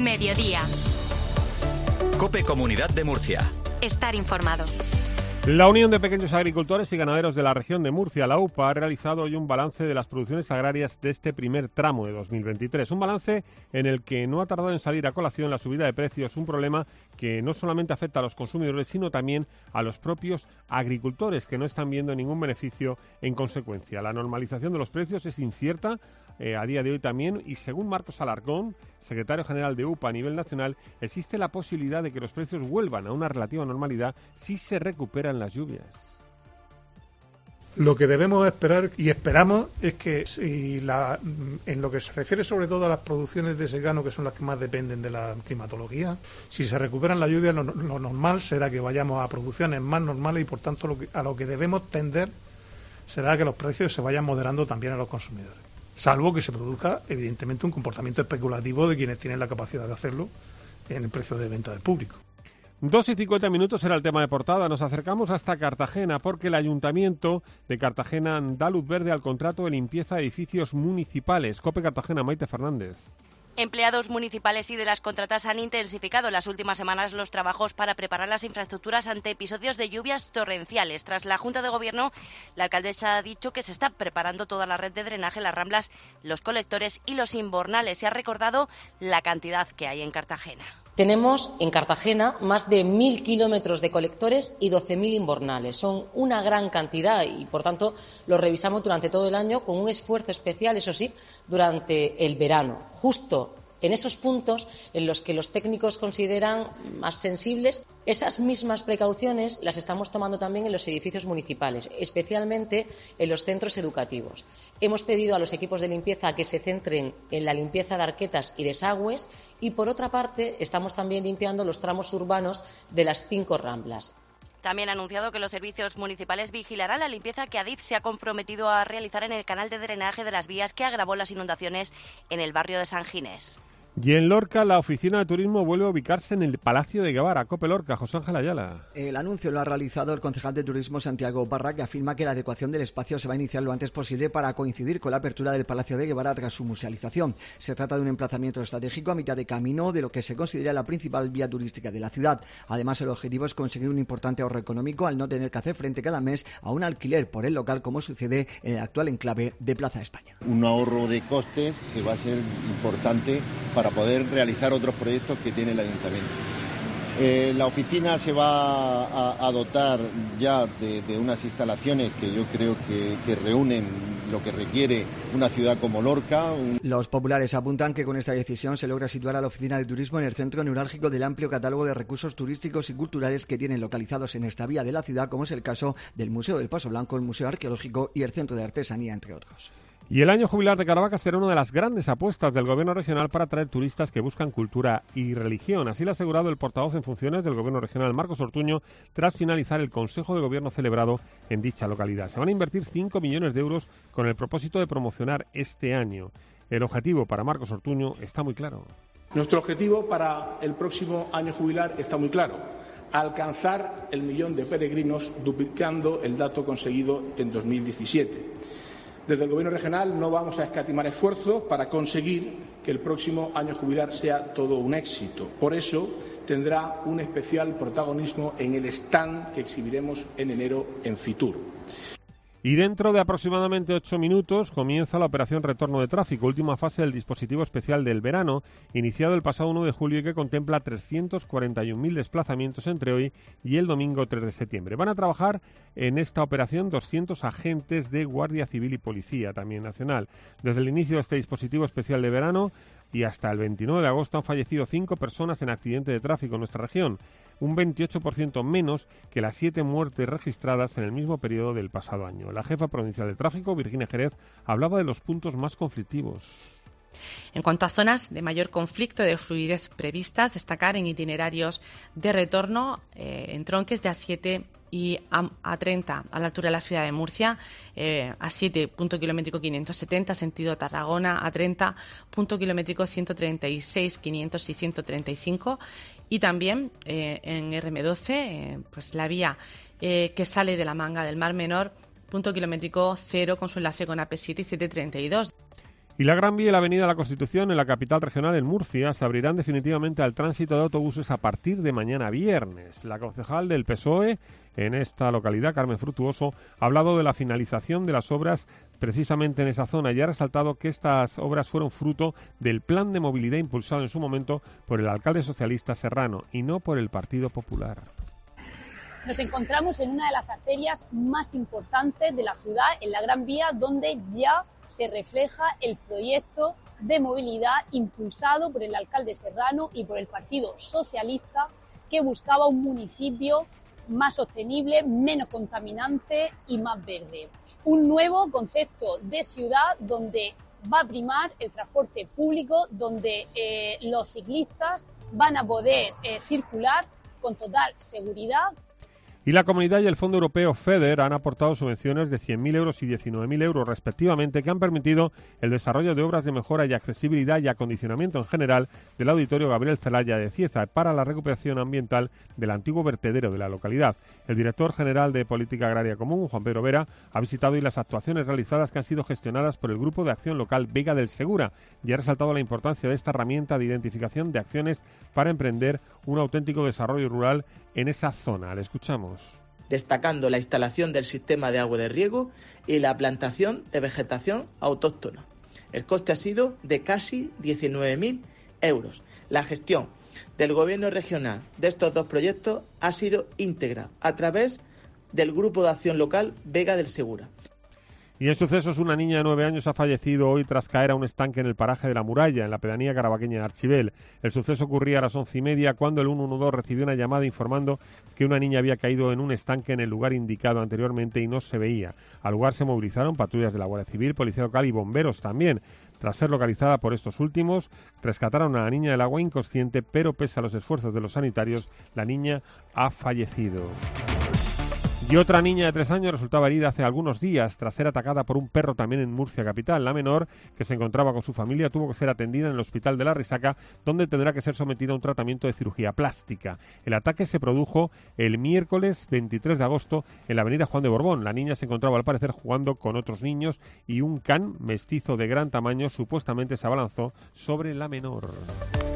Mediodía. COPE Comunidad de Murcia. Estar informado. La Unión de Pequeños Agricultores y Ganaderos de la región de Murcia, la UPA, ha realizado hoy un balance de las producciones agrarias de este primer tramo de 2023. Un balance en el que no ha tardado en salir a colación la subida de precios, un problema que no solamente afecta a los consumidores, sino también a los propios agricultores, que no están viendo ningún beneficio en consecuencia. La normalización de los precios es incierta a día de hoy también, y según Marcos Alarcón, secretario general de UPA a nivel nacional, existe la posibilidad de que los precios vuelvan a una relativa normalidad si se recuperan las lluvias. Lo que debemos esperar y esperamos es que en lo que se refiere sobre todo a las producciones de secano, que son las que más dependen de la climatología, si se recuperan las lluvias, lo normal será que vayamos a producciones más normales y por tanto a lo que debemos tender será que los precios se vayan moderando también a los consumidores. Salvo que se produzca, evidentemente, un comportamiento especulativo de quienes tienen la capacidad de hacerlo en el precio de venta del público. 2:50 era el tema de portada. Nos acercamos hasta Cartagena porque el Ayuntamiento de Cartagena da luz verde al contrato de limpieza de edificios municipales. COPE Cartagena, Maite Fernández. Empleados municipales y de las contratas han intensificado en las últimas semanas los trabajos para preparar las infraestructuras ante episodios de lluvias torrenciales. Tras la Junta de Gobierno, la alcaldesa ha dicho que se está preparando toda la red de drenaje, las ramblas, los colectores y los invernales. Y ha recordado la cantidad que hay en Cartagena. Tenemos en Cartagena más de 1.000 kilómetros de colectores y 12.000 invernales. Son una gran cantidad y, por tanto, los revisamos durante todo el año con un esfuerzo especial, eso sí, durante el verano, justo en esos puntos en los que los técnicos consideran más sensibles. Esas mismas precauciones las estamos tomando también en los edificios municipales, especialmente en los centros educativos. Hemos pedido a los equipos de limpieza que se centren en la limpieza de arquetas y desagües y, por otra parte, estamos también limpiando los tramos urbanos de las 5 ramblas. También ha anunciado que los servicios municipales vigilarán la limpieza que Adif se ha comprometido a realizar en el canal de drenaje de las vías que agravó las inundaciones en el barrio de San Ginés. Y en Lorca, la oficina de turismo vuelve a ubicarse en el Palacio de Guevara. COPE Lorca, José Ángel Ayala. El anuncio lo ha realizado el concejal de Turismo Santiago Parra, que afirma que la adecuación del espacio se va a iniciar lo antes posible para coincidir con la apertura del Palacio de Guevara tras su musealización. Se trata de un emplazamiento estratégico a mitad de camino de lo que se considera la principal vía turística de la ciudad. Además, el objetivo es conseguir un importante ahorro económico al no tener que hacer frente cada mes a un alquiler por el local, como sucede en el actual enclave de Plaza España. Un ahorro de costes que va a ser importante para poder realizar otros proyectos que tiene el ayuntamiento. La oficina se va a dotar ya de unas instalaciones que yo creo que reúnen lo que requiere una ciudad como Lorca. Los populares apuntan que con esta decisión se logra situar a la oficina de turismo en el centro neurálgico del amplio catálogo de recursos turísticos y culturales que tienen localizados en esta vía de la ciudad, como es el caso del Museo del Paso Blanco, el Museo Arqueológico y el Centro de Artesanía, entre otros. Y el año jubilar de Caravaca será una de las grandes apuestas del Gobierno regional para atraer turistas que buscan cultura y religión. Así lo ha asegurado el portavoz en funciones del Gobierno regional, Marcos Ortuño, tras finalizar el Consejo de Gobierno celebrado en dicha localidad. Se van a invertir 5 millones de euros con el propósito de promocionar este año. El objetivo para Marcos Ortuño está muy claro. Nuestro objetivo para el próximo año jubilar está muy claro: alcanzar el 1 millón de peregrinos, duplicando el dato conseguido en 2017. Desde el Gobierno regional no vamos a escatimar esfuerzos para conseguir que el próximo año jubilar sea todo un éxito. Por eso tendrá un especial protagonismo en el stand que exhibiremos en enero en Fitur. Y dentro de aproximadamente 8 minutos comienza la operación Retorno de Tráfico, última fase del dispositivo especial del verano, iniciado el pasado 1 de julio y que contempla 341.000 desplazamientos entre hoy y el domingo 3 de septiembre. Van a trabajar en esta operación 200 agentes de Guardia Civil y Policía, también nacional. Desde el inicio de este dispositivo especial de verano y hasta el 29 de agosto han fallecido 5 personas en accidente de tráfico en nuestra región, un 28% menos que las 7 muertes registradas en el mismo periodo del pasado año. La jefa provincial de tráfico, Virginia Jerez, hablaba de los puntos más conflictivos. En cuanto a zonas de mayor conflicto de fluidez previstas, destacar en itinerarios de retorno en tronques de A7 y A30 a la altura de la ciudad de Murcia, A7 punto kilométrico 570 sentido Tarragona, A30 punto kilométrico 136, 500 y 135, y también en RM12 pues la vía que sale de la Manga del Mar Menor, punto kilométrico 0 con su enlace con AP7 y CT32. Y la Gran Vía y la Avenida de la Constitución en la capital regional, en Murcia, se abrirán definitivamente al tránsito de autobuses a partir de mañana viernes. La concejal del PSOE en esta localidad, Carmen Fructuoso, ha hablado de la finalización de las obras precisamente en esa zona y ha resaltado que estas obras fueron fruto del plan de movilidad impulsado en su momento por el alcalde socialista Serrano y no por el Partido Popular. Nos encontramos en una de las arterias más importantes de la ciudad, en la Gran Vía, donde ya se refleja el proyecto de movilidad impulsado por el alcalde Serrano y por el Partido Socialista, que buscaba un municipio más sostenible, menos contaminante y más verde. Un nuevo concepto de ciudad donde va a primar el transporte público, donde los ciclistas van a poder circular con total seguridad. Y la Comunidad y el Fondo Europeo FEDER han aportado subvenciones de 100.000 euros y 19.000 euros respectivamente, que han permitido el desarrollo de obras de mejora y accesibilidad y acondicionamiento en general del Auditorio Gabriel Celaya de Cieza para la recuperación ambiental del antiguo vertedero de la localidad. El director general de Política Agraria Común, Juan Pedro Vera, ha visitado hoy las actuaciones realizadas que han sido gestionadas por el Grupo de Acción Local Vega del Segura y ha resaltado la importancia de esta herramienta de identificación de acciones para emprender un auténtico desarrollo rural en esa zona. Le escuchamos. Destacando la instalación del sistema de agua de riego y la plantación de vegetación autóctona. El coste ha sido de casi 19.000 euros. La gestión del Gobierno regional de estos dos proyectos ha sido íntegra a través del Grupo de Acción Local Vega del Segura. Y en sucesos, una niña de 9 años ha fallecido hoy tras caer a un estanque en el paraje de La Muralla, en la pedanía carabaqueña de Archibel. El suceso ocurría a las 11:30 cuando el 112 recibió una llamada informando que una niña había caído en un estanque en el lugar indicado anteriormente y no se veía. Al lugar se movilizaron patrullas de la Guardia Civil, Policía Local y bomberos también. Tras ser localizada por estos últimos, rescataron a la niña del agua inconsciente, pero pese a los esfuerzos de los sanitarios, la niña ha fallecido. Y otra niña de 3 años resultaba herida hace algunos días tras ser atacada por un perro también en Murcia capital. La menor, que se encontraba con su familia, tuvo que ser atendida en el hospital de La Risaca, donde tendrá que ser sometida a un tratamiento de cirugía plástica. El ataque se produjo el miércoles 23 de agosto en la avenida Juan de Borbón. La niña se encontraba al parecer jugando con otros niños y un can mestizo de gran tamaño supuestamente se abalanzó sobre la menor.